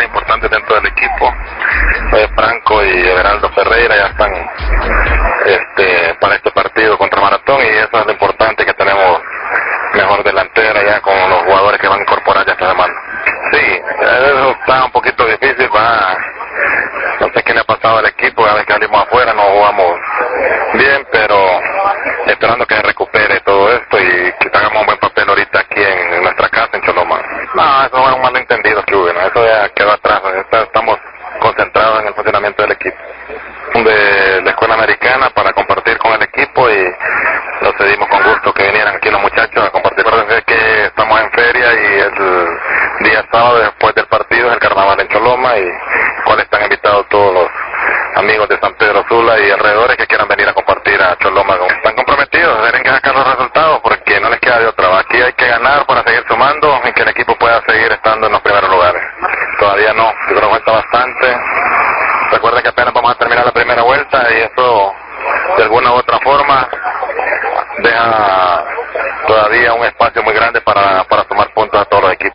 importantes dentro del equipo. Franco y Everaldo Ferreira ya están para este partido contra Maratón, y eso es lo importante, que tenemos mejor delantera ya con los jugadores que van a incorporar ya esta semana. Sí, eso está un poquito difícil, no sé qué le ha pasado al equipo, cada vez que salimos afuera no jugamos bien, pero esperando que se recupere todo esto y que hagamos un buen papel ahorita aquí en nuestra casa en Choloma. No, eso fue un malentendido que hubo, ¿no? Eso ya quedó atrás, estamos concentrados en el funcionamiento del equipo. De la escuela americana para compartir con el equipo, y nos pedimos con gusto que vinieran aquí los muchachos a compartir. Recuerden que estamos en feria y el día sábado después del partido es el carnaval en Choloma, y cual están invitados todos los amigos de San Pedro Sula y alrededores que quieran venir a compartir a Choloma. Están comprometidos, tienen que sacar los resultados porque no les queda de otra. Aquí hay que ganar para seguir sumando y que el equipo pueda seguir estando en los primeros lugares. Todavía no, yo creo que falta bastante. Recuerden que apenas vamos a terminar la primera vuelta, y eso de alguna u otra forma deja todavía un espacio muy grande para sumar puntos a todos los equipos.